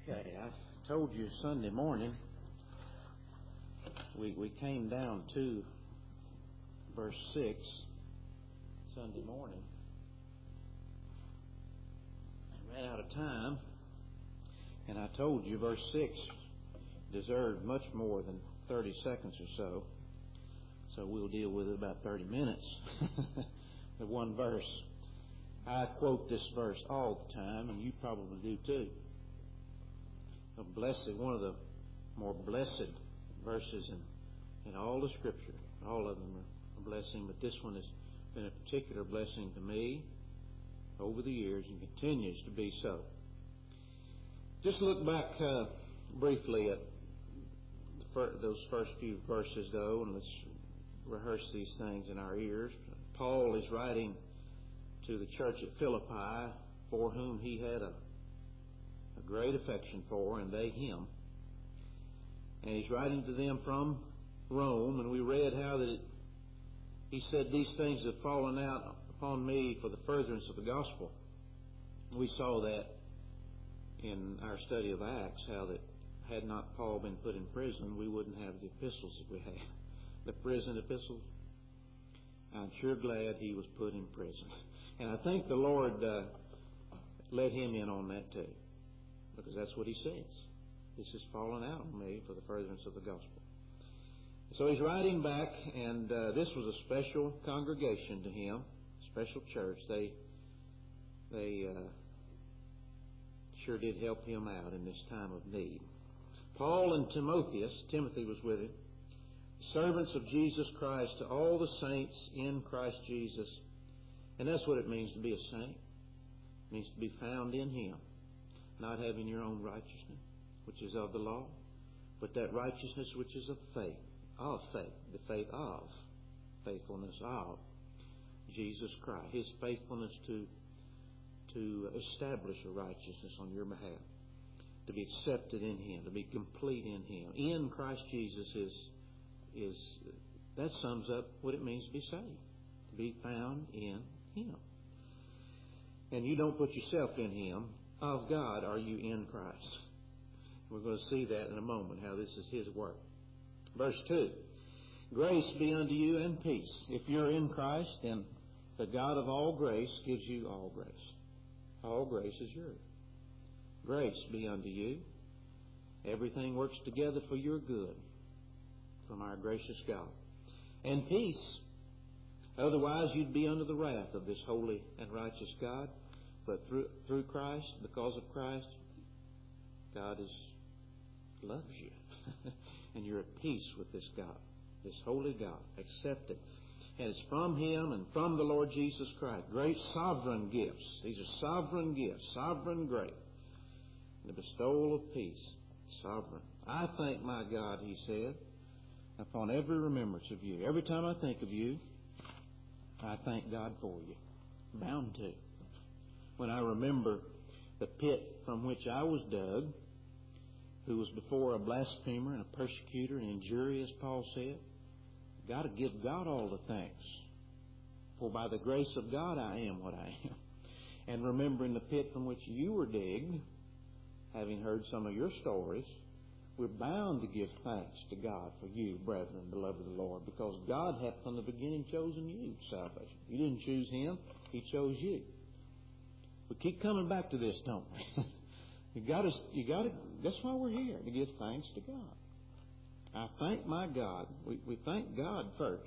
Okay, I told you Sunday morning we came down to verse 6 Sunday morning. I ran out of time, and I told you verse 6 deserved much more than 30 seconds or so, so we'll deal with it about 30 minutes. The one verse. I quote this verse all the time, and you probably do too. One of the more blessed verses in all the Scripture. All of them are a blessing, but this one has been a particular blessing to me over the years and continues to be so. Just look back briefly at those first few verses, though, and let's rehearse these things in our ears. Paul is writing to the church at Philippi, for whom he had a great affection for, and they him. And he's writing to them from Rome, and we read how that he said, "These things have fallen out upon me for the furtherance of the gospel." We saw that in our study of Acts, how that had not Paul been put in prison, we wouldn't have the epistles that we have. The prison epistles. I'm sure glad he was put in prison. And I think the Lord let him in on that too, because that's what he says. This has fallen out on me for the furtherance of the gospel. So he's writing back, and this was a special congregation to him, special church. They sure did help him out in this time of need. Paul and Timothy was with him, servants of Jesus Christ, to all the saints in Christ Jesus. And that's what it means to be a saint. It means to be found in Him, not having your own righteousness, which is of the law, but that righteousness which is of faith, the faith of, faithfulness of Jesus Christ, His faithfulness to establish a righteousness on your behalf, to be accepted in Him, to be complete in Him. In Christ Jesus is that sums up what it means to be saved, to be found in Him. And you don't put yourself in Him. Of God are you in Christ. We're going to see that in a moment, how this is His work. Verse 2, grace be unto you and peace. If you're in Christ, then the God of all grace gives you all grace. All grace is yours. Grace be unto you. Everything works together for your good from our gracious God. And peace. Otherwise you'd be under the wrath of this holy and righteous God. But through Christ, because of Christ, God loves you. And you're at peace with this God, this holy God, accepted. And it's from Him and from the Lord Jesus Christ. Great sovereign gifts. These are sovereign gifts, sovereign grace. The bestowal of peace, sovereign. I thank my God, he said, upon every remembrance of you. Every time I think of you, I thank God for you. Bound to. When I remember the pit from which I was dug, who was before a blasphemer and a persecutor and injurious, Paul said, got to give God all the thanks. For by the grace of God I am what I am. And remembering the pit from which you were digged, having heard some of your stories, we're bound to give thanks to God for you, brethren, beloved of the Lord, because God hath from the beginning chosen you to salvation. You didn't choose Him, He chose you. We keep coming back to this, don't we? You got to. That's why we're here, to give thanks to God. I thank my God. We thank God first.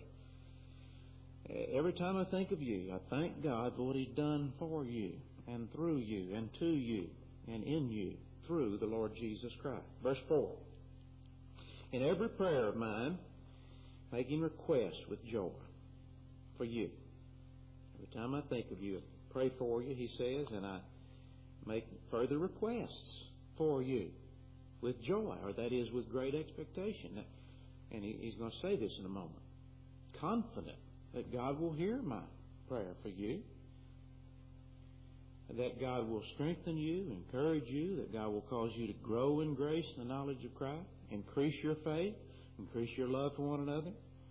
Every time I think of you, I thank God for what He's done for you, and through you, and to you, and in you, through the Lord Jesus Christ. Verse 4. In every prayer of mine, making requests with joy for you. Every time I think of you, I pray for you, he says, and I make further requests for you with joy, or that is with great expectation. And he's going to say this in a moment. Confident that God will hear my prayer for you, that God will strengthen you, encourage you, that God will cause you to grow in grace and the knowledge of Christ, increase your faith, increase your love for one another.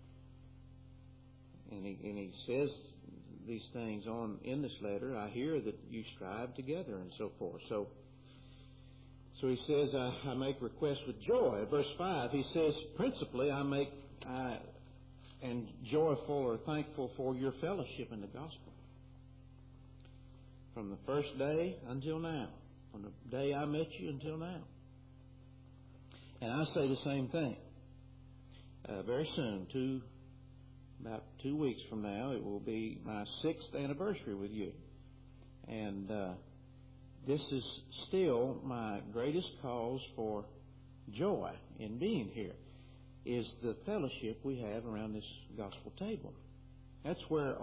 And he says these things in this letter. I hear that you strive together and so forth. So So he says, I make requests with joy. Verse 5, he says, principally I am joyful or thankful for your fellowship in the gospel. From the first day until now. From the day I met you until now. And I say the same thing. Very soon, about 2 weeks from now, it will be my 6th anniversary with you. And this is still my greatest cause for joy in being here, is the fellowship we have around this gospel table. That's where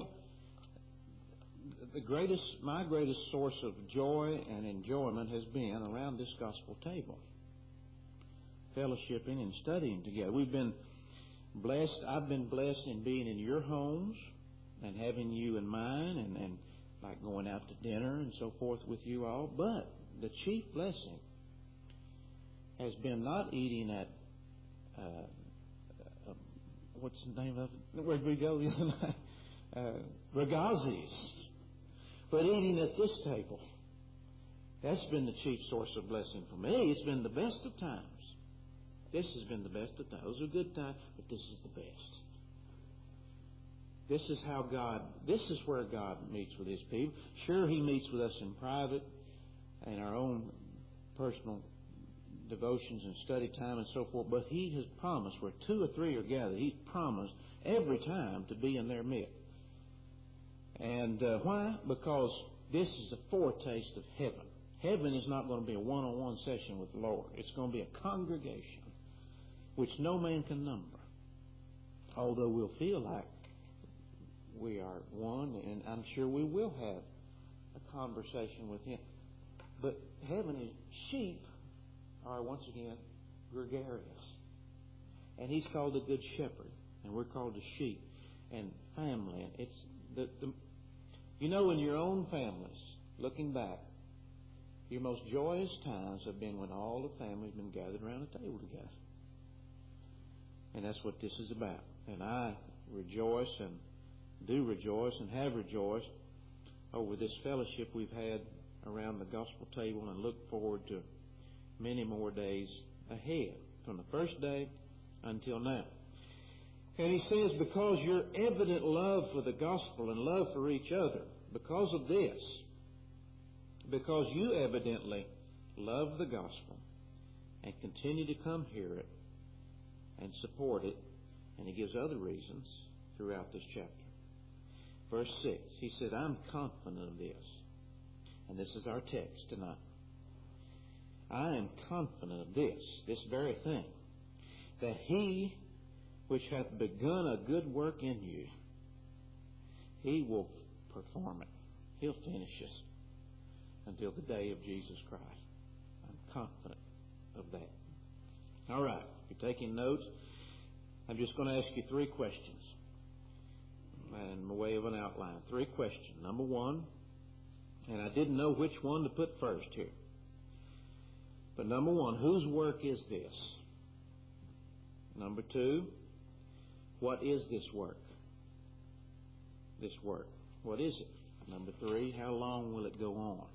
my greatest source of joy and enjoyment has been around this gospel table. Fellowshipping and studying together. We've been blessed. I've been blessed in being in your homes and having you in mine and like going out to dinner and so forth with you all. But the chief blessing has been not eating at, what's the name of it? Where'd we go the other night? Ragazzi's. But eating at this table. That's been the chief source of blessing for me. It's been the best of times. This has been the best of times. Those are good times, but this is the best. This is where God meets with His people. Sure, He meets with us in private, in our own personal devotions and study time and so forth, but He has promised where 2 or 3 are gathered, He's promised every time to be in their midst. And why? Because this is a foretaste of heaven. Heaven is not going to be a one-on-one session with the Lord. It's going to be a congregation which no man can number. Although we'll feel like we are one, and I'm sure we will have a conversation with Him. But heaven is, sheep are once again gregarious. And He's called the Good Shepherd, and we're called the sheep and family. And it's you know, in your own families, looking back, your most joyous times have been when all the family's been gathered around a table together. And that's what this is about. And I rejoice and do rejoice and have rejoiced over this fellowship we've had around the gospel table and look forward to many more days ahead, from the first day until now. And he says, because your evident love for the gospel and love for each other, because of this, because you evidently love the gospel and continue to come hear it and support it, and he gives other reasons throughout this chapter. Verse 6, he said, I'm confident of this. And this is our text tonight. I am confident of this very thing, that He which hath begun a good work in you, He will perform it. He'll finish it until the day of Jesus Christ. I'm confident of that. All right, if you're taking notes, I'm just going to ask you 3 questions in the way of an outline. 3 questions. Number 1, and I didn't know which one to put first here. But number 1, whose work is this? Number 2, what is this work? This work. What is it? Number 3, how long will it go on?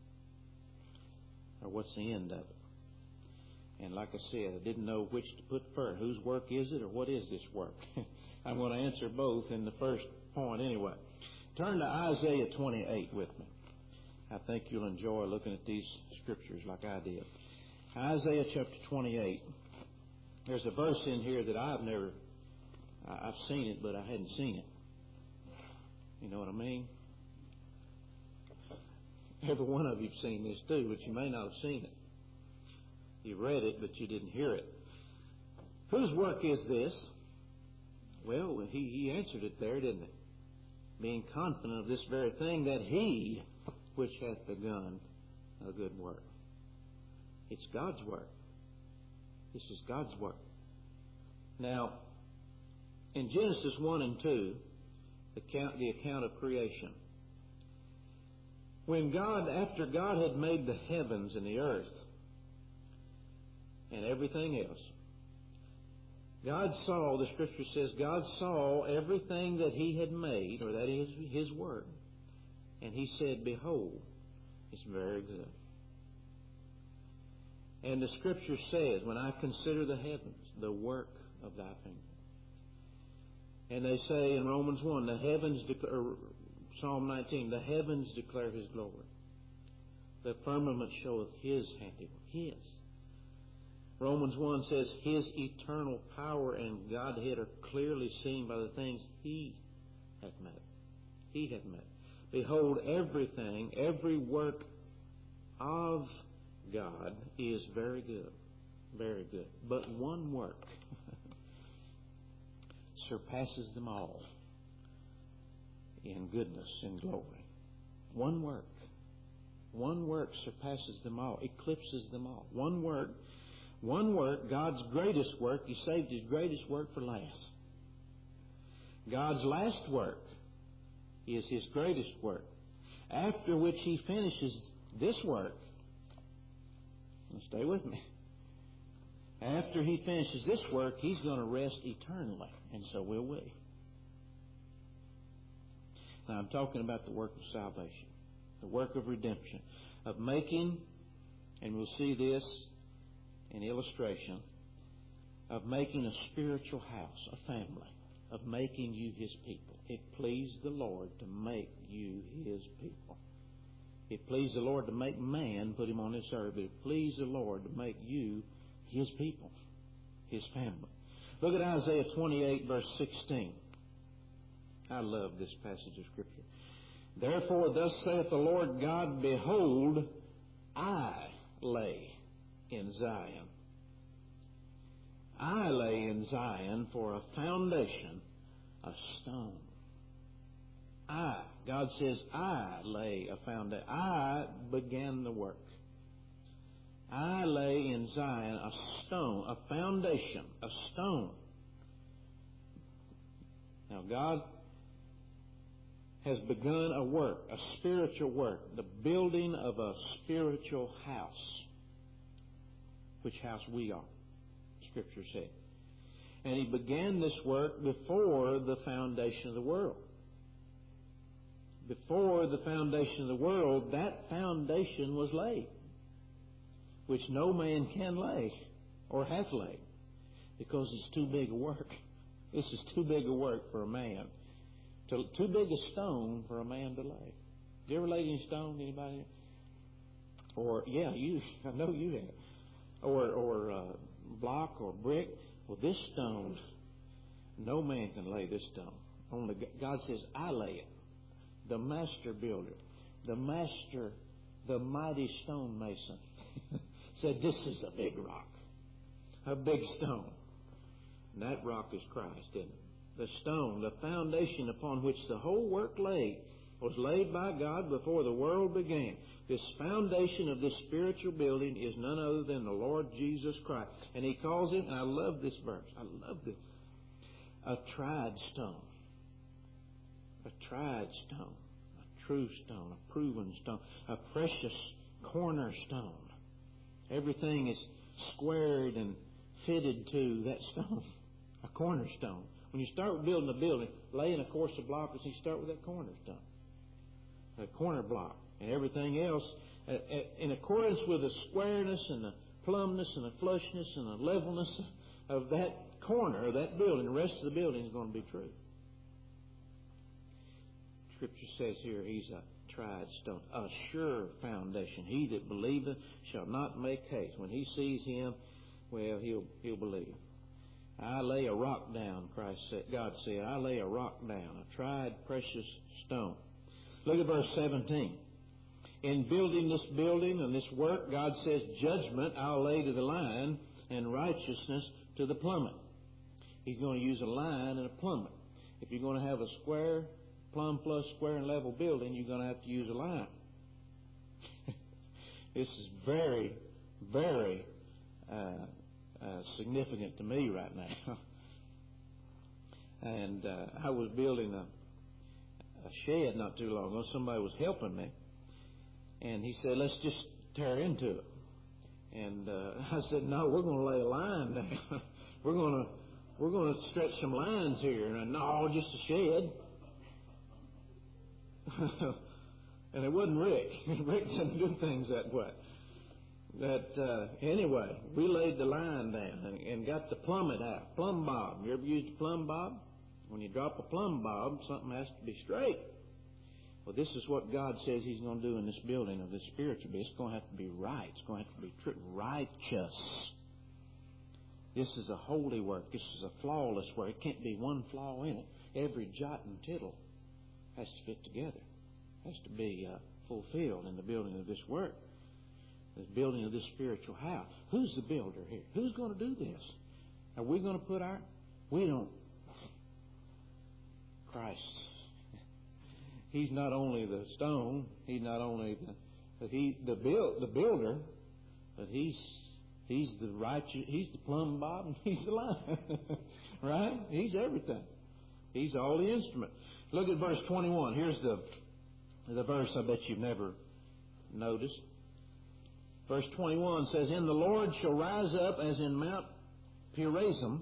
Or what's the end of it? And like I said, I didn't know which to put first. Whose work is it, or what is this work? I'm going to answer both in the first point anyway. Turn to Isaiah 28 with me. I think you'll enjoy looking at these scriptures like I did. Isaiah chapter 28. There's a verse in here that I've seen it, but I hadn't seen it. You know what I mean? Every one of you've seen this too, but you may not have seen it. You read it, but you didn't hear it. Whose work is this? Well, he answered it there, didn't he? Being confident of this very thing, that He which hath begun a good work. It's God's work. This is God's work. Now, in Genesis 1 and 2, the account of creation, after God had made the heavens and the earth and everything else, the Scripture says, God saw everything that He had made, or that is His Word, and He said, behold, it's very good. And the Scripture says, when I consider the heavens, the work of thy finger. And they say in Romans 1, Psalm 19, the heavens declare His glory. The firmament showeth His handiwork. His. Romans 1 says, His eternal power and Godhead are clearly seen by the things He hath made. He hath made. Behold, everything, every work of God is very good. Very good. But one work surpasses them all in goodness and glory. One work. One work surpasses them all, eclipses them all. One work, God's greatest work, He saved His greatest work for last. God's last work is His greatest work. After which He finishes this work, stay with me. After He finishes this work, He's going to rest eternally, and so will we. Now, I'm talking about the work of salvation, the work of redemption, of making, and we'll see this in illustration, of making a spiritual house, a family, of making you His people. It pleased the Lord to make you His people. It pleased the Lord to make man, put him on this earth, but it pleased the Lord to make you His people, His family. Look at Isaiah 28, verse 16. I love this passage of Scripture. Therefore, thus saith the Lord God, behold, I lay in Zion. I lay in Zion for a foundation, a stone. God says, I lay a foundation. I began the work. I lay in Zion a stone, a foundation, a stone. Now, God has begun a work, a spiritual work, the building of a spiritual house. Which house we are, Scripture said. And He began this work before the foundation of the world. Before the foundation of the world, that foundation was laid, which no man can lay or hath laid, because it's too big a work. This is too big a work for a man. Too big a stone for a man to lay. You ever laid any stone, anybody? Or, yeah, you, I know you have. Or block or brick. Well, this stone, no man can lay this stone. Only God says, I lay it. The master builder, the mighty stonemason, said, this is a big rock, a big stone. And that rock is Christ, isn't it? The stone, the foundation upon which the whole work laid, was laid by God before the world began. This foundation of this spiritual building is none other than the Lord Jesus Christ. And He calls Him, and I love this verse, I love this, a tried stone. A tried stone, a true stone, a proven stone, a precious cornerstone. Everything is squared and fitted to that stone, a cornerstone. When you start building a building, laying a course of blockers, you start with that cornerstone, a corner block, and everything else in accordance with the squareness and the plumbness and the flushness and the levelness of that corner of that building. The rest of the building is going to be true. Scripture says here, He's a tried stone, a sure foundation. He that believeth shall not make haste. When he sees Him, well, he'll believe. I lay a rock down, God said. I lay a rock down, a tried, precious stone. Look at verse 17. In building this building and this work, God says, judgment I'll lay to the line and righteousness to the plummet. He's going to use a line and a plummet. If you're going to have a square, plumb plus square and level building, you're going to have to use a line. This is very, very significant to me right now. And I was building a shed not too long ago. Somebody was helping me, and he said, "Let's just tear into it." And I said, "No, we're going to lay a line down. we're going to stretch some lines here." And no, just a shed. And it wasn't Rick. Rick doesn't do things that way. Anyway, we laid the line down and got the plummet out. Plumb bob. You ever used a plumb bob? When you drop a plumb bob, something has to be straight. Well, this is what God says He's going to do in this building of this spiritual business. It's going to have to be right. It's going to have to be righteous. This is a holy work. This is a flawless work. It can't be one flaw in it. Every jot and tittle has to fit together. Has to be fulfilled in the building of this work. The building of this spiritual house. Who's the builder here? Who's going to do this? Are we going to put our... We don't... Christ. He's not only the stone. He's not only the builder, but He's the righteous. He's the plumb bob and He's the line. Right? He's everything. He's all the instrument. Look at verse 21. Here's the verse I bet you've never noticed. Verse 21 says, "And the Lord shall rise up as in Mount Perazim."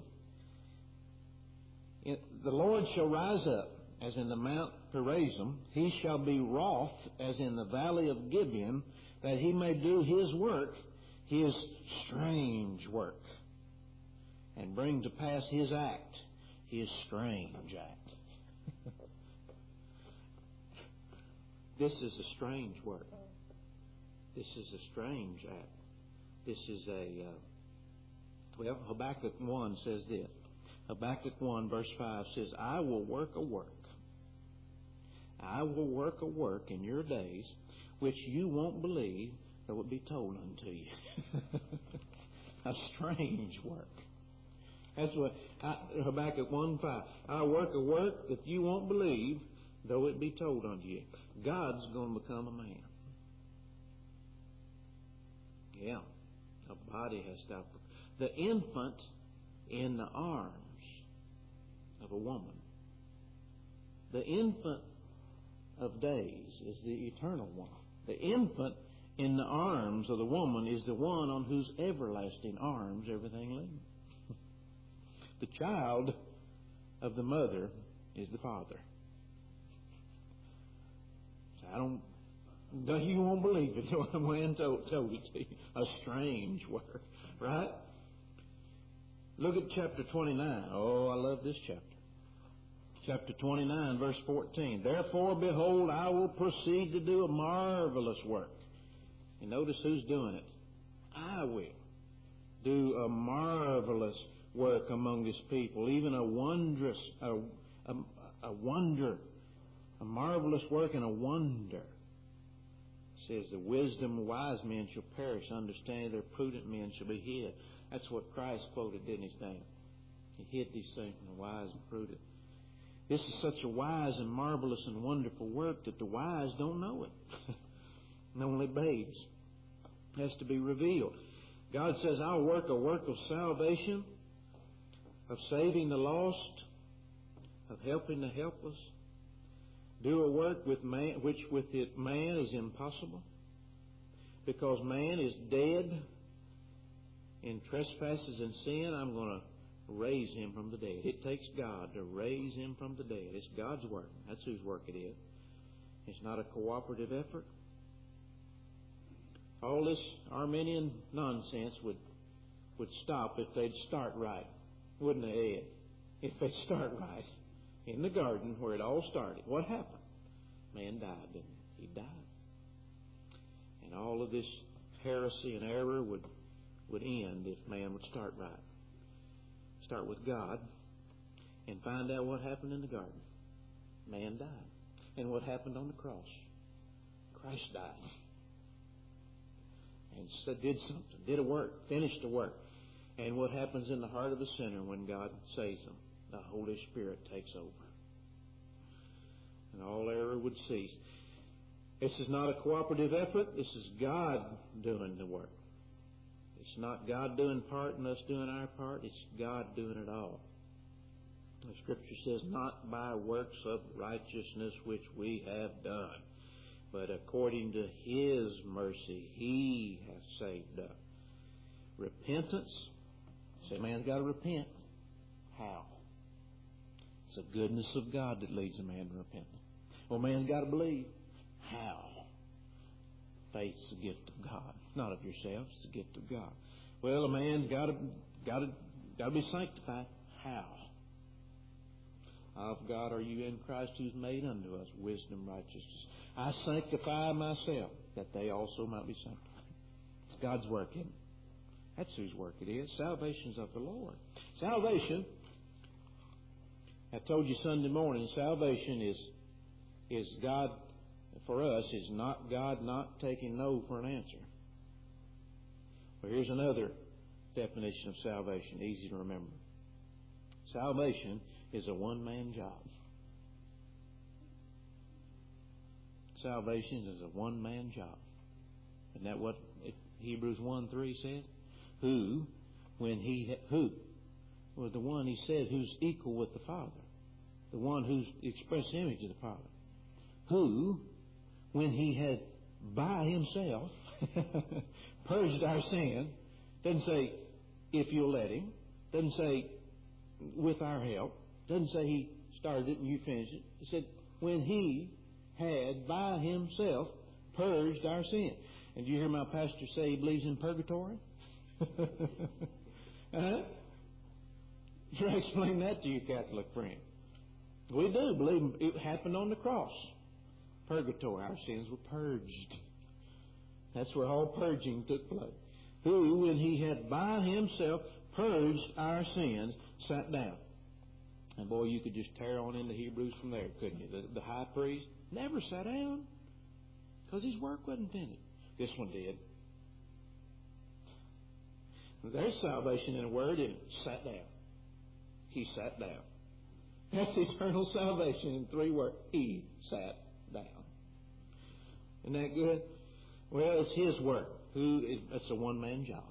The Lord shall rise up as in the Mount Perazim. He shall be wroth as in the valley of Gibeon, that He may do His work, His strange work, and bring to pass His act, His strange act. This is a strange work. This is a strange act. This is Habakkuk 1 says this. Habakkuk 1 verse 5 says, "I will work a work. I will work a work in your days, which you won't believe, though it be told unto you." A strange work. That's what Habakkuk 1:5. "I work a work that you won't believe, though it be told unto you." God's going to become a man. Yeah, a body has to. The infant in the arms of a woman. The infant of days is the eternal one. The infant in the arms of the woman is the one on whose everlasting arms everything lives. The child of the mother is the father. You won't believe it. A man told it to you. A strange work, right? Look at chapter 29. Oh, I love this chapter. Chapter 29, verse 14. "Therefore, behold, I will proceed to do a marvelous work." And notice who's doing it. I will do a marvelous work among this people, even a wondrous, a wonder, a marvelous work and a wonder. It says, "The wisdom of wise men shall perish, understanding their prudent men shall be hid." That's what Christ quoted, didn't He, Stan? He hid these things from the wise and prudent. This is such a wise and marvelous and wonderful work that the wise don't know it. And only babes. It has to be revealed. God says, "I'll work a work of salvation, of saving the lost, of helping the helpless. Do a work with man, which with it man is impossible, because man is dead in trespasses and sin. I'm going to raise him from the dead." It takes God to raise him from the dead. It's God's work. That's whose work it is. It's not a cooperative effort. All this Arminian nonsense would stop if they'd start right, wouldn't they, Ed? If they'd start right. In the garden where it all started, what happened? Man died, didn't he? He died. And all of this heresy and error would end if man would start right. Start with God and find out what happened in the garden. Man died. And what happened on the cross? Christ died. And did something, did a work, finished a work. And what happens in the heart of the sinner when God saves them? The Holy Spirit takes over. And all error would cease. This is not a cooperative effort. This is God doing the work. It's not God doing part and us doing our part. It's God doing it all. The Scripture says, "Not by works of righteousness which we have done, but according to His mercy He hath saved us." Repentance. Say, man's got to repent. How? It's the goodness of God that leads a man to repentance. Well, man's got to believe. How? Faith's the gift of God. It's not of yourselves. It's a gift of God. Well, a man's got to be sanctified. How? Of God are you in Christ, who's made unto us wisdom, righteousness. I sanctify myself, that they also might be sanctified. It's God's work, isn't it? That's whose work it is. Salvation's of the Lord. Salvation, I told you Sunday morning, salvation is God, for us, is not God not taking no for an answer. Well, here's another definition of salvation, easy to remember. Salvation is a one-man job. Salvation is a one-man job. Isn't that what Hebrews 1:3 says? Who was the one, he said, who's equal with the Father. The one who's the express image of the Father. Who, when he had by himself purged our sin, doesn't say, if you'll let him, doesn't say, with our help, doesn't say he started it and you finished it. He said, when he had by himself purged our sin. And do you hear my pastor say he believes in purgatory? Try to explain that to you, Catholic friend. We do believe it happened on the cross. Purgatory, our sins were purged. That's where all purging took place. Who, when he had by himself purged our sins, sat down. And boy, you could just tear on into Hebrews from there, couldn't you? The high priest never sat down because his work wasn't finished. This one did. There's salvation in a word, and sat down. He sat down. That's eternal salvation in 3 words. He sat down. Isn't that good? Well, it's his work. It's a one-man job.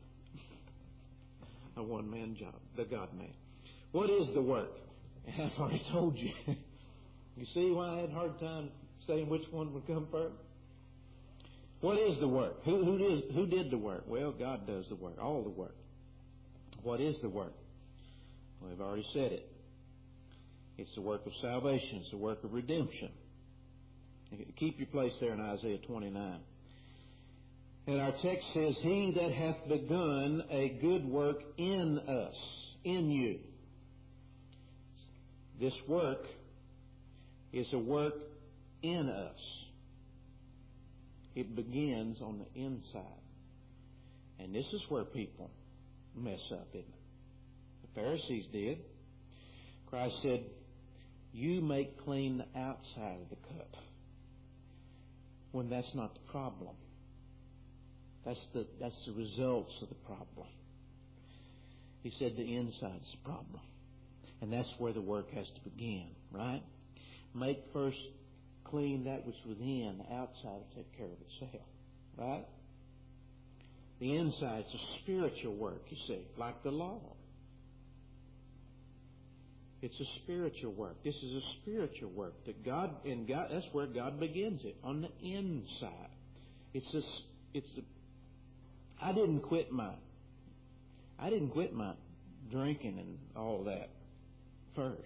A one-man job. The God-man. What is the work? I've already told you. You see why I had a hard time saying which one would come first? What is the work? Who did the work? Well, God does the work. All the work. What is the work? Well, I've already said it. It's the work of salvation. It's the work of redemption. Keep your place there in Isaiah 29. And our text says, He that hath begun a good work in us, in you. This work is a work in us. It begins on the inside. And this is where people mess up, isn't it? The Pharisees did. Christ said, you make clean the outside of the cup. When that's not the problem. That's the results of the problem. He said the inside's the problem. And that's where the work has to begin, right? Make first clean that which within, the outside will take care of itself, right? The inside's a spiritual work, you see, like the law. It's a spiritual work. This is a spiritual work that God, that's where God begins it, on the inside. I didn't quit my drinking and all that first.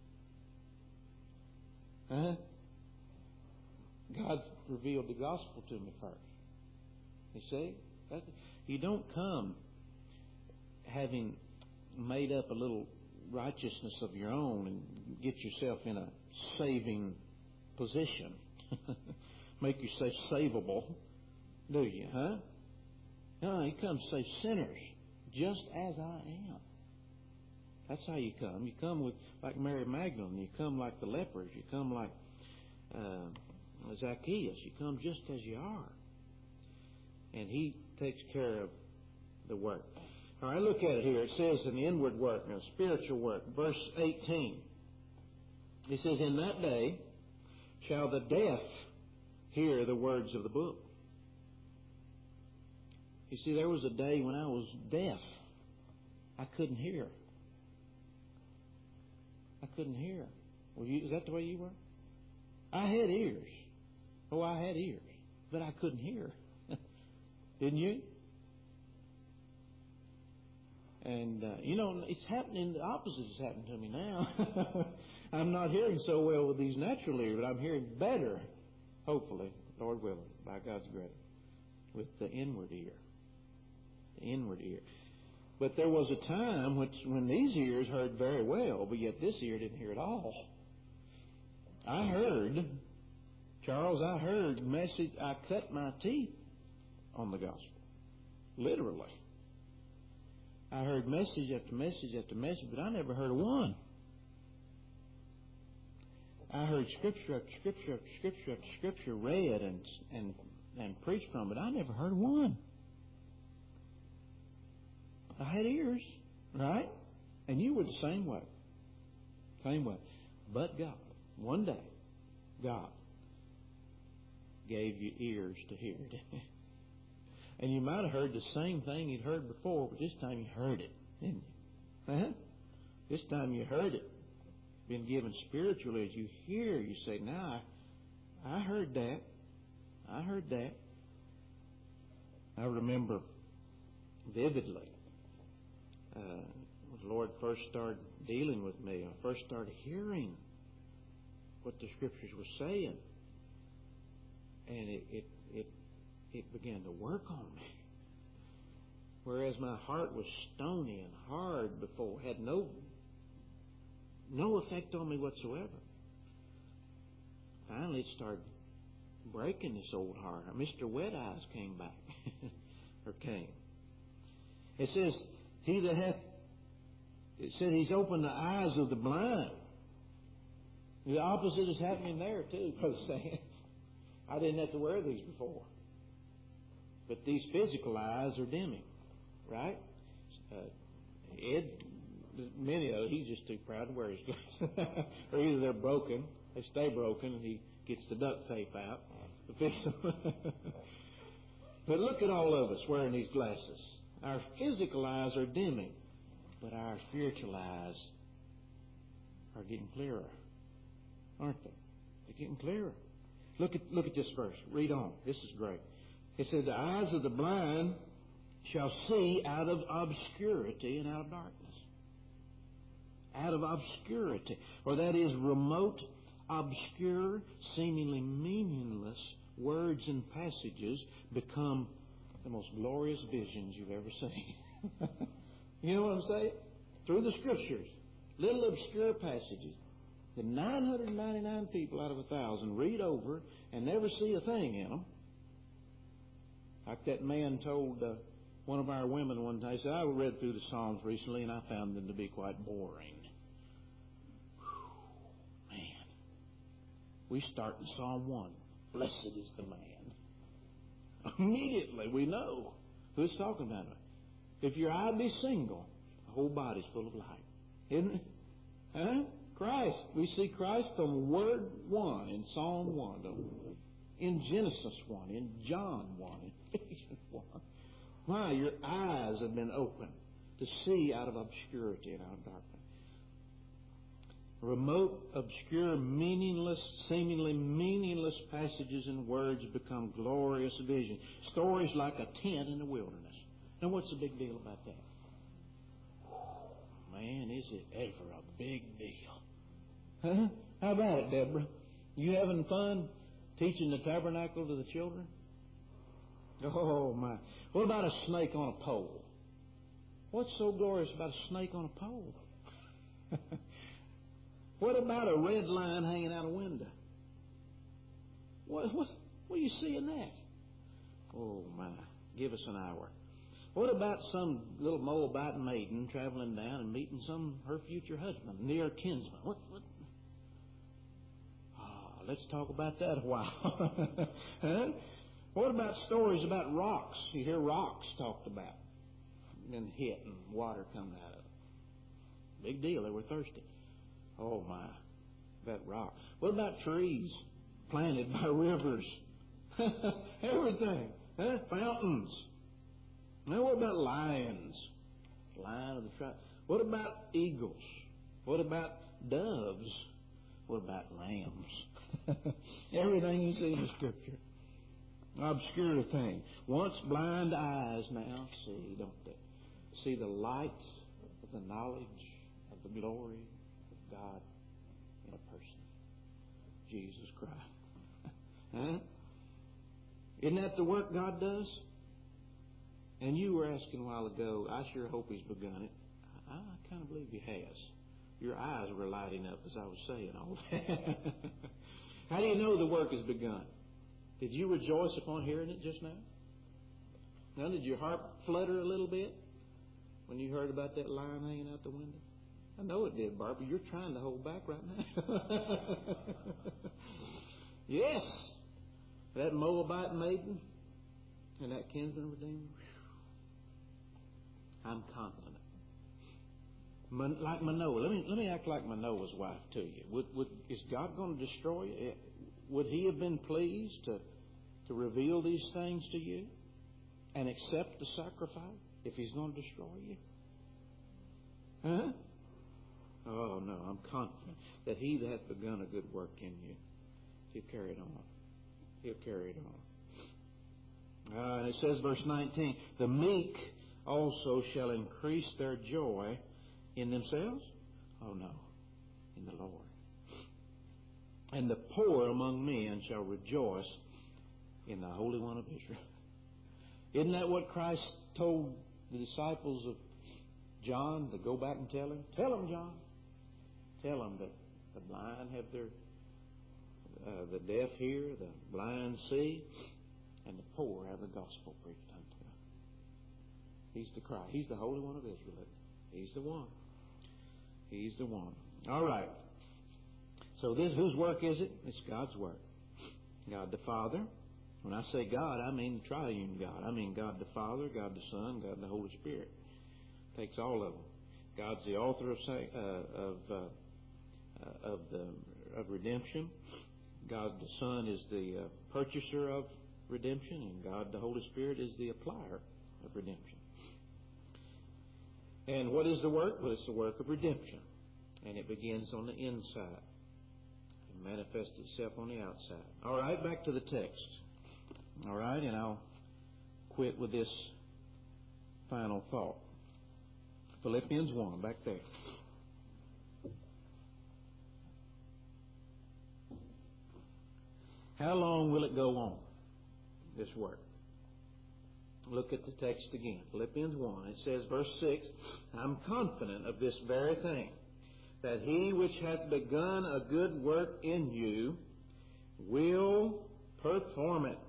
God revealed the gospel to me first. You see? You don't come having made up a little righteousness of your own and get yourself in a saving position. Make yourself savable, do you, huh? No, you come save sinners just as I am. That's how you come. You come like Mary Magdalene. You come like the lepers. You come like Zacchaeus. You come just as you are. And He takes care of the work. All right, look at it here. It says an inward work, a spiritual work. Verse 18. It says, in that day shall the deaf hear the words of the book. You see, there was a day when I was deaf. I couldn't hear. I couldn't hear. Is that the way you were? I had ears. Oh, I had ears. But I couldn't hear. Didn't you? And, it's happening, the opposite is happening to me now. I'm not hearing so well with these natural ears, but I'm hearing better, hopefully, Lord willing, by God's grace. with the inward ear. The inward ear. But there was a time when these ears heard very well, but yet this ear didn't hear at all. I heard, Charles, message, I cut my teeth on the gospel. Literally. I heard message after message after message, but I never heard of one. I heard scripture after scripture after scripture after scripture read and preached from, but I never heard of one. I had ears, right? And you were the same way. Same way. But God, one day, God gave you ears to hear it. And you might have heard the same thing you'd heard before, but this time you heard it, didn't you? Uh-huh. This time you heard it. Been given spiritually as you hear. You say, now, I heard that. I heard that. I remember vividly when the Lord first started dealing with me, I first started hearing what the Scriptures were saying. And it began to work on me. Whereas my heart was stony and hard before, had no effect on me whatsoever. Finally, it started breaking this old heart. Mr. Wet Eyes came back, or came. It says, it said He's opened the eyes of the blind. The opposite is happening there too, Brother Sam. I didn't have to wear these before. But these physical eyes are dimming, right? Ed, many of them, he's just too proud to wear his glasses. Or either they're broken, they stay broken, and he gets the duct tape out to fix them. But look at all of us wearing these glasses. Our physical eyes are dimming, but our spiritual eyes are getting clearer, aren't they? They're getting clearer. Look at this verse. Read on. This is great. It says, the eyes of the blind shall see out of obscurity and out of darkness. Out of obscurity. Or that is remote, obscure, seemingly meaningless words and passages become the most glorious visions you've ever seen. You know what I'm saying? Through the Scriptures. Little obscure passages that 999 people out of 1,000 read over and never see a thing in them. Like that man told one of our women one day, he said, I read through the Psalms recently and I found them to be quite boring. Whew, man. We start in Psalm 1. Blessed is the man. Immediately we know who's talking about it. If your eye be single, the whole body's full of light. Isn't it? Huh? Christ. We see Christ from Word 1 in Psalm 1, don't we? In Genesis 1, in John 1, in Ephesians 1. Why? Your eyes have been opened to see out of obscurity and out of darkness. Remote, obscure, meaningless, seemingly meaningless passages and words become glorious vision. Stories like a tent in the wilderness. Now, what's the big deal about that? Man, is it ever a big deal? Huh? How about it, Deborah? You having fun teaching the tabernacle to the children? Oh, my. What about a snake on a pole? What's so glorious about a snake on a pole? What about a red line hanging out a window? What do you see in that? Oh, my. Give us an hour. What about some little Moabite maiden traveling down and meeting her future husband, near kinsman? What? Oh, let's talk about that a while. Huh? What about stories about rocks? You hear rocks talked about, been hit and water coming out of it. Big deal. They were thirsty. Oh my, that rock. What about trees planted by rivers? Everything. Huh? Fountains. Now, what about lions? Lion of the tribe. What about eagles? What about doves? What about lambs? Everything you see in the Scripture. Obscure thing. Once blind eyes now see, don't they? See the light of the knowledge of the glory of God in a person. Jesus Christ. Huh? Isn't that the work God does? And you were asking a while ago, I sure hope He's begun it. I kind of believe He has. Your eyes were lighting up as I was saying all that. How do you know the work has begun? Did you rejoice upon hearing it just now? Now, did your heart flutter a little bit when you heard about that lion hanging out the window? I know it did, Barbara. You're trying to hold back right now. Yes. That Moabite maiden and that kinsman redeemer. I'm confident. Like Manoah. Let me act like Manoah's wife to you. Is God going to destroy you? Would He have been pleased to reveal these things to you and accept the sacrifice if He's going to destroy you? Huh? Oh, no, I'm confident that He that hath begun a good work in you, He'll carry it on. He'll carry it on. And it says, verse 19, the meek also shall increase their joy in themselves? Oh, no, in the Lord. And the poor among men shall rejoice in the Holy One of Israel. Isn't that what Christ told the disciples of John to go back and tell him? Tell them, John. Tell them that the blind have the deaf hear, the blind see, and the poor have the gospel preached unto them. He's the Christ. He's the Holy One of Israel. He's the one. He's the one. All right. So whose work is it? It's God's work. God the Father. When I say God, I mean the triune God. I mean God the Father, God the Son, God the Holy Spirit. Takes all of them. God's the author of redemption. God the Son is the purchaser of redemption, and God the Holy Spirit is the applier of redemption. And what is the work? Well, it's the work of redemption. And it begins on the inside and manifests itself on the outside. All right, back to the text. All right, and I'll quit with this final thought. Philippians 1, back there. How long will it go on, this work? Look at the text again. Philippians 1. It says, verse 6, I'm confident of this very thing, that He which hath begun a good work in you will perform it,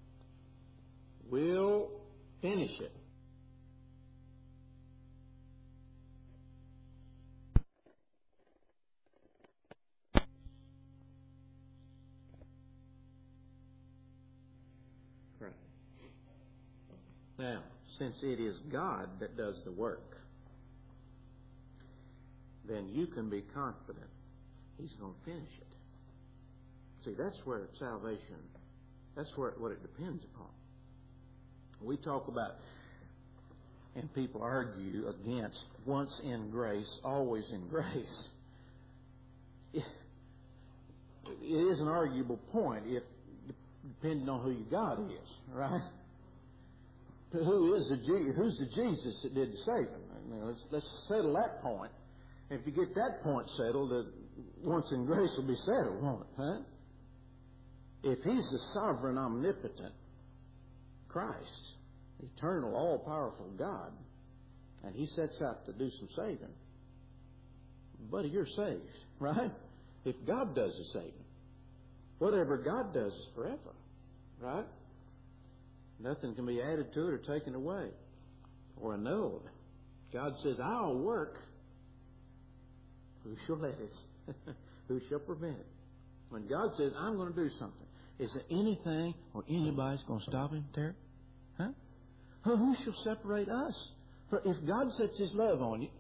will finish it. Now, since it is God that does the work, then you can be confident He's going to finish it. See, that's where salvation, that's what it depends upon. We talk about, and people argue against, once in grace, always in grace. It is an arguable point if depending on who your God is, right? Who's the Jesus that did the saving? Let's settle that point. If you get that point settled, once in grace will be settled, won't it? Huh? If He's the sovereign, omnipotent Christ, eternal, all-powerful God, and He sets out to do some saving, buddy, you're saved, right? If God does the saving, whatever God does is forever, right? Nothing can be added to it or taken away or annulled. God says, I'll work. Who shall let it? Who shall prevent it? When God says, I'm going to do something, is there anything or anybody's going to stop Him, Terry? Huh? Who shall separate us? For if God sets His love on you,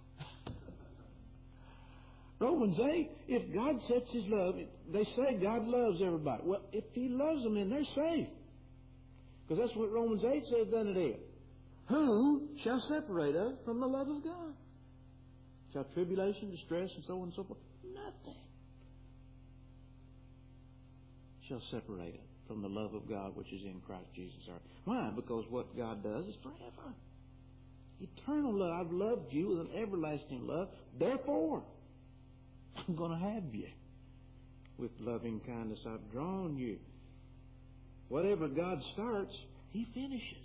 Romans 8, if God sets His love, they say God loves everybody. Well, if He loves them, then they're saved. Because that's what Romans 8 says, doesn't it? Who shall separate us from the love of God? Shall tribulation, distress, and so on and so forth? Nothing shall separate us from the love of God which is in Christ Jesus our Lord. Why? Because what God does is forever. Eternal love. I've loved you with an everlasting love. Therefore, I'm going to have you. With loving kindness I've drawn you. Whatever God starts, He finishes.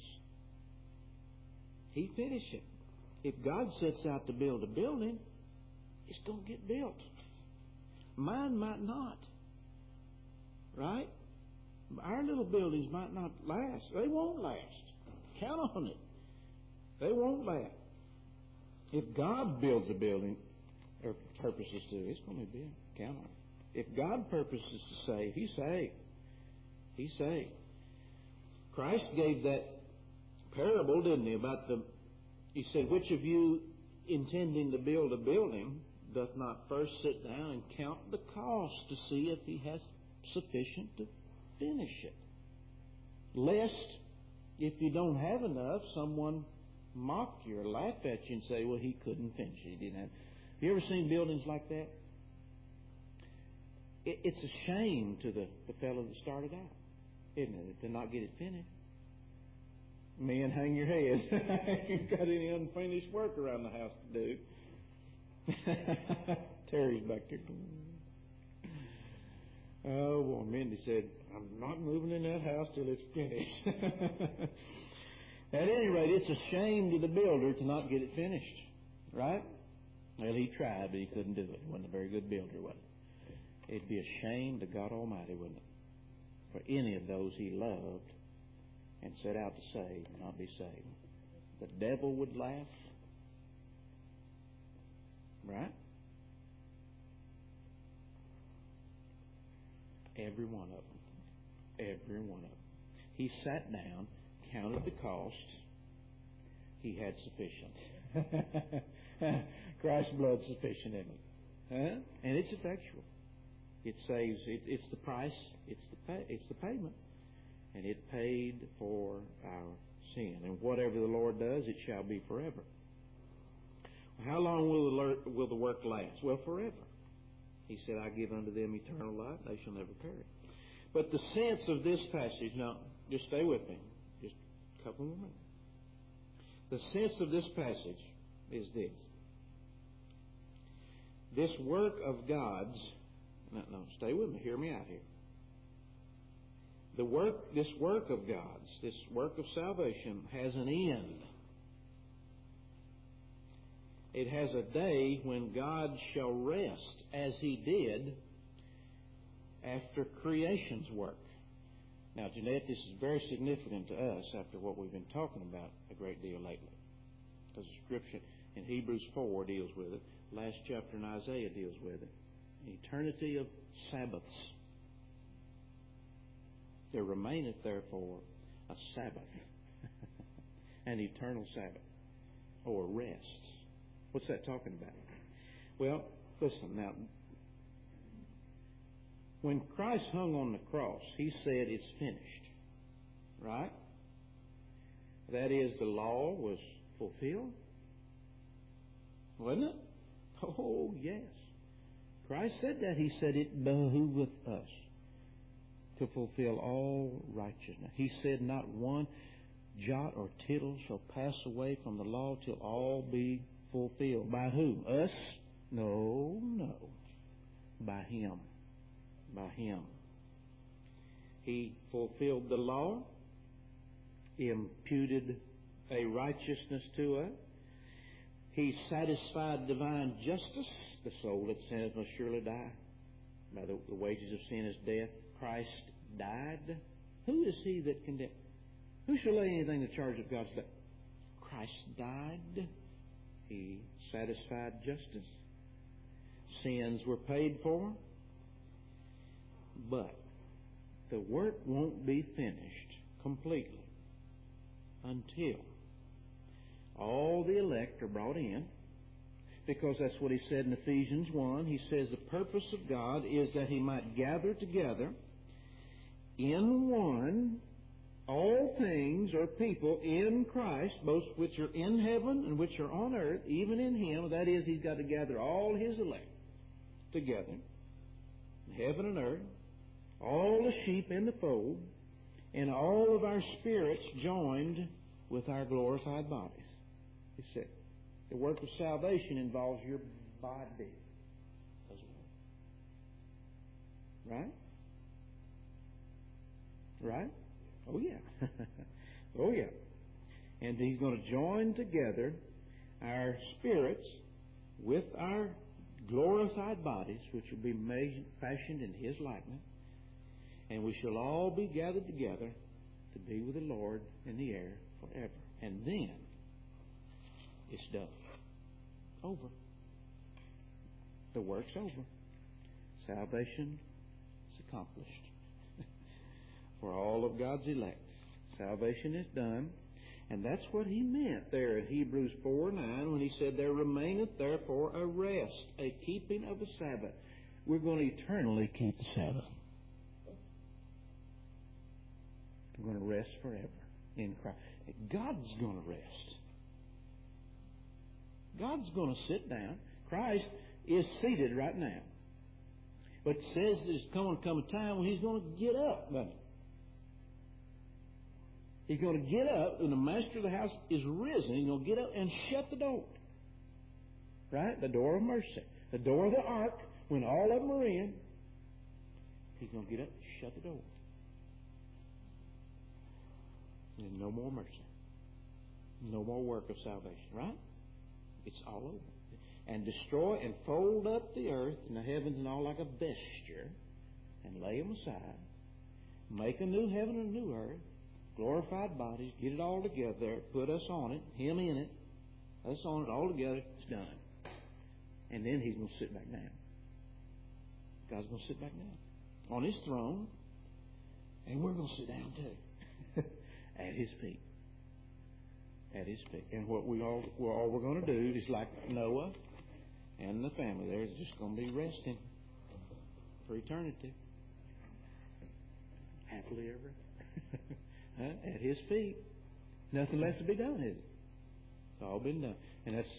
He finishes. If God sets out to build a building, it's going to get built. Mine might not. Right? Our little buildings might not last. They won't last. Count on it. They won't last. If God builds a building, or purposes to, it's going to be built. Count on it. If God purposes to save, He saved. He saved. Christ gave that parable, didn't He, about He said, which of you intending to build a building doth not first sit down and count the cost to see if he has sufficient to finish it? Lest, if you don't have enough, someone mock you or laugh at you and say, well, he couldn't finish it. He didn't have. Have you ever seen buildings like that? It's a shame to the fellow that started out, isn't it, to not get it finished. Men, hang your heads. You've got any unfinished work around the house to do. Terry's back there. Oh, well, Mindy said, I'm not moving in that house till it's finished. At any rate, it's a shame to the builder to not get it finished. Right? Well, he tried, but he couldn't do it. He wasn't a very good builder, was it? It'd be a shame to God Almighty, wouldn't it? For any of those He loved and set out to save and not be saved. The devil would laugh. Right? Every one of them. Every one of them. He sat down, counted the cost. He had sufficient. Christ's blood sufficient in it. Huh? And it's effectual. It saves. It's the price. It's the payment. And it paid for our sin. And whatever the Lord does, it shall be forever. How long will the work last? Well, forever. He said, I give unto them eternal life. They shall never perish. But the sense of this passage, now, just stay with me. Just a couple more minutes. The sense of this passage is this. This work of God's, no, stay with me. Hear me out here. This work of God's, this work of salvation has an end. It has a day when God shall rest as He did after creation's work. Now, Jeanette, this is very significant to us after what we've been talking about a great deal lately. Because the Scripture in Hebrews 4 deals with it. Last chapter in Isaiah deals with it. An eternity of Sabbaths. There remaineth therefore a Sabbath. An eternal Sabbath. Or rest. What's that talking about? Well, listen now. When Christ hung on the cross, He said it's finished. Right? That is, the law was fulfilled. Wasn't it? Oh, yes. Christ said that. He said it behooveth us to fulfill all righteousness. He said not one jot or tittle shall pass away from the law till all be fulfilled. By who? Us? No. By Him. By Him. He fulfilled the law, imputed a righteousness to us. He satisfied divine justice. The soul that sinneth must surely die. By the wages of sin is death. Christ died. Who is He that condemned? Who shall lay anything to charge of God's death? Christ died. He satisfied justice. Sins were paid for. But the work won't be finished completely until all the elect are brought in, because that's what He said in Ephesians 1. He says the purpose of God is that He might gather together in one all things or people in Christ, both which are in heaven and which are on earth, even in Him. That is, He's got to gather all His elect together, heaven and earth, all the sheep in the fold, and all of our spirits joined with our glorified bodies. He said, the work of salvation involves your body as well. Right? Right? Oh, yeah. Oh, yeah. And He's going to join together our spirits with our glorified bodies, which will be fashioned in His likeness. And we shall all be gathered together to be with the Lord in the air forever. And then it's done. Over. The work's over. Salvation is accomplished for all of God's elect. Salvation is done. And that's what he meant there in Hebrews 4:9 when he said, there remaineth therefore a rest, a keeping of the Sabbath. We're going to eternally keep the Sabbath. We're going to rest forever in Christ. God's going to rest. God's going to sit down. Christ is seated right now. But it says there's going to come a time when He's going to get up, doesn't He? He's going to get up, and the master of the house is risen. He's going to get up and shut the door. Right? The door of mercy. The door of the ark, when all of them are in, He's going to get up and shut the door. And no more mercy. No more work of salvation. Right? It's all over. And destroy and fold up the earth and the heavens and all like a vesture, and lay them aside. Make a new heaven and a new earth. Glorified bodies, get it all together, put us on it, Him in it, us on it, all together, it's done. And then He's going to sit back down. God's going to sit back down on His throne, and we're going to sit down too at His feet. At His feet. And what all we're going to do is like Noah and the family. They're just going to be resting for eternity. Happily ever. At His feet. Nothing left to be done, is it? It's all been done. And it's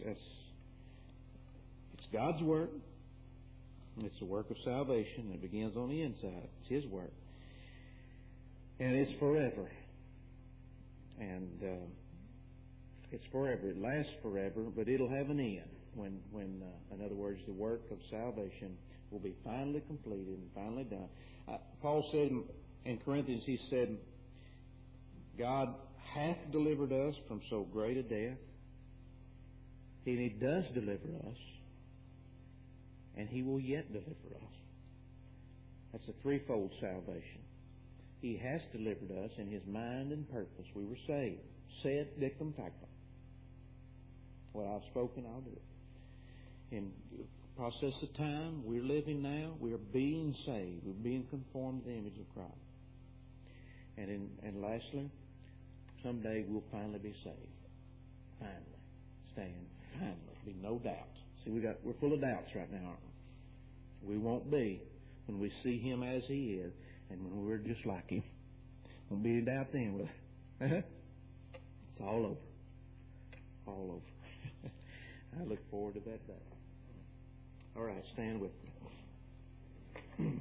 God's work. It's the work of salvation. It begins on the inside. It's His work. And it's forever. And it's forever. It lasts forever, but it'll have an end. When in other words, the work of salvation will be finally completed and finally done. Paul said in Corinthians, he said, God hath delivered us from so great a death. And He does deliver us. And He will yet deliver us. That's a threefold salvation. He has delivered us in His mind and purpose. We were saved. Sed dictum factum. What I've spoken, I'll do it. In the process of time we're living now, we are being saved. We're being conformed to the image of Christ. And lastly, someday we'll finally be saved. Finally. Stand. Finally. Be no doubt. See, we're full of doubts right now, aren't we? We won't be when we see Him as He is and when we're just like Him. Won't be any doubt then, will there? It's all over. All over. I look forward to that day. All right, stand with me.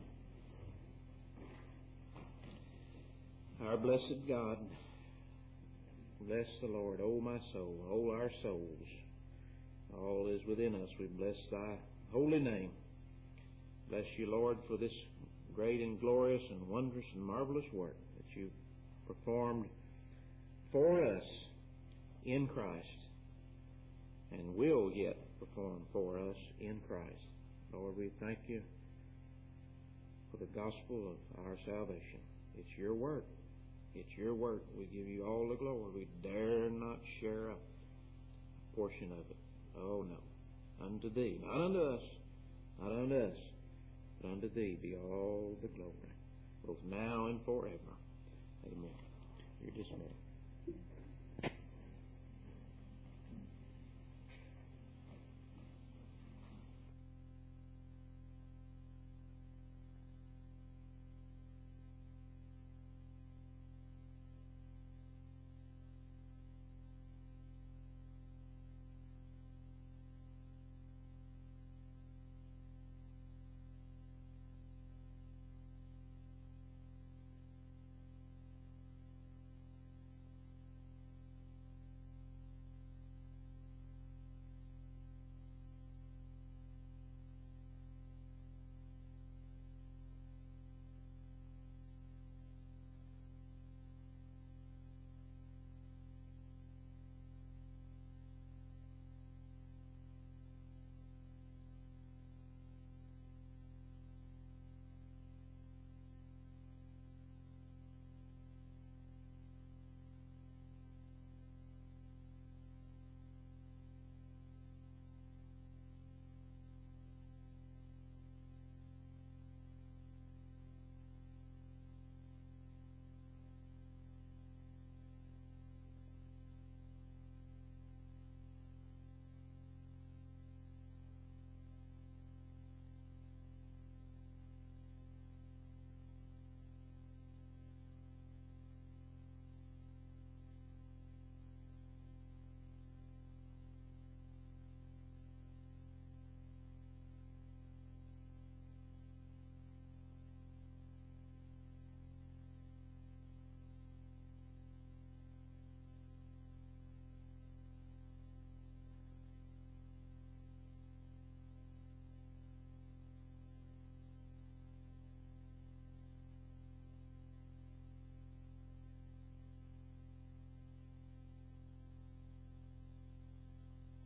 Our blessed God, bless the Lord, O my soul, all our souls, all is within us. We bless Thy holy name. Bless You, Lord, for this great and glorious and wondrous and marvelous work that You performed for us in Christ and will yet perform for us in Christ. Lord, we thank You for the gospel of our salvation. It's Your work. It's Your work. We give You all the glory. We dare not share a portion of it. Oh, no. Unto Thee. Not unto us. Not unto us. But unto Thee be all the glory, both now and forever. Amen. You're dismissed.